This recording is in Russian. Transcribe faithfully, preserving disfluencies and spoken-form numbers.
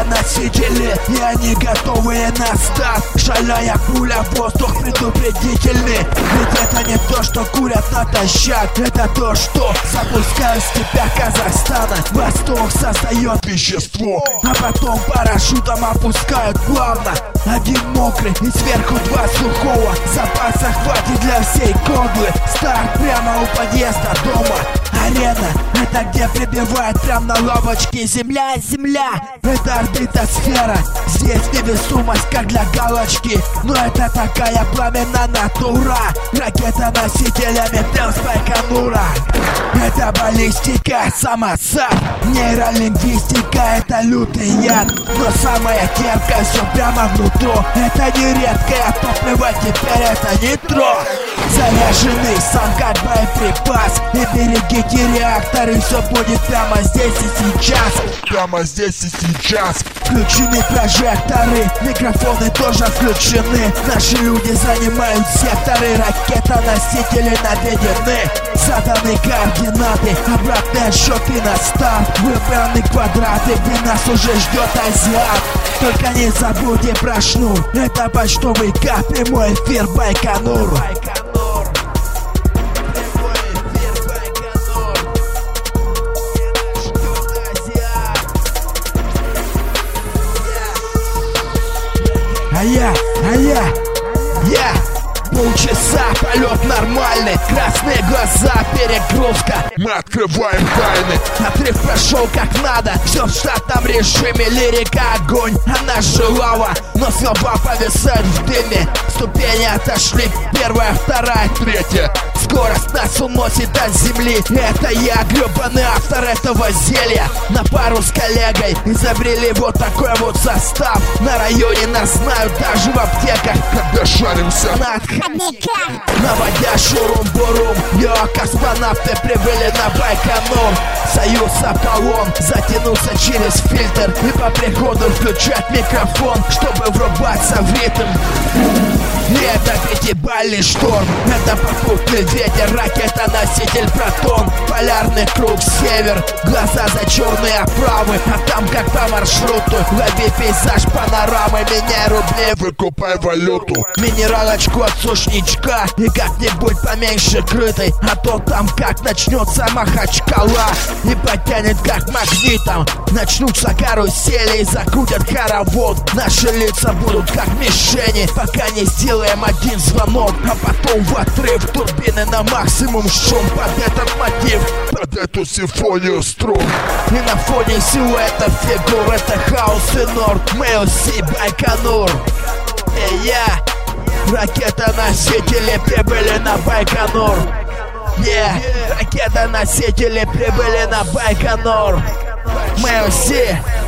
Ракета-носители, и они готовые на старт. Шальная пуля в воздух предупредительный. Ведь это не то, что курят натощак, это то, что запускают в степях Казахстана. Восток создает вещество, а потом парашютом опускают плавно. Один мокрый и сверху два сухого. Запаса хватит для всей кодлы. Старт прямо у подъезда дома. Арена — это где прибивает прям на лавочке. Земля, земля — это орбитосфера. Здесь невесомость как для галочки, но это такая пламенная натура. Ракета-носителями прям с Байконура. Это баллистика, самосад. Нейролингвистика — это лютый яд. Но самая терпкая все прямо внутрь. Это не редкое топливо, теперь это нитро. Заряженный сам как боеприпас. И берегите реакторы, все будет прямо здесь и сейчас. Прямо здесь и сейчас. Включены прожекторы, микрофоны тоже включены. Наши люди занимают секторы, ракета-носители наведены. Заданы координаты, обратные отсчеты на старт. Выбраны квадраты, где нас уже ждет азиат. Только не забудьте про шнур, это почтовый К, прямой эфир Байконур. А я, а я, я полчаса, полет нормальный. Красные глаза, перегрузка. Мы открываем тайны. Отрыв прошел как надо. Все в штатном режиме, лирика огонь. Она же лава, но слова повисают в дыме. Ступени отошли, первая, вторая, третья. Скорость нас уносит от земли. Это я, гребаный автор этого зелья. На пару с коллегой изобрели вот такой вот состав. На районе нас знают даже в аптеках, когда шаримся на отходниках. Наводя шурум-бурум, йо, космонавты прибыли на Байконур. Союз Аполлон затянулся через фильтр и по приходу включать микрофон, чтобы врубаться в ритм. И это пятибалльный шторм, это попутный ветер, ракета-носитель Протон. Полярный круг север, глаза за черные оправы. А там как по маршруту, лови пейзаж панорамы. Меняй рубли, выкупай валюту. Минералочку от сушничка и как-нибудь поменьше крытой. А то там как начнется Махачкала и потянет как магнитом. Начнутся карусели и закрутят хоровод. Наши лица будут как мишени, пока не сделаем один звонок. А потом в отрыв турбины на максимум шум под этот мотив, под эту симфонию струн. И на фоне силуэтов фигур это хаос и норд. Мы Си Байконур. И я, ракета-носители прибыли на Байконур. Yeah, ракета-носители прибыли на Байконур. Мы Си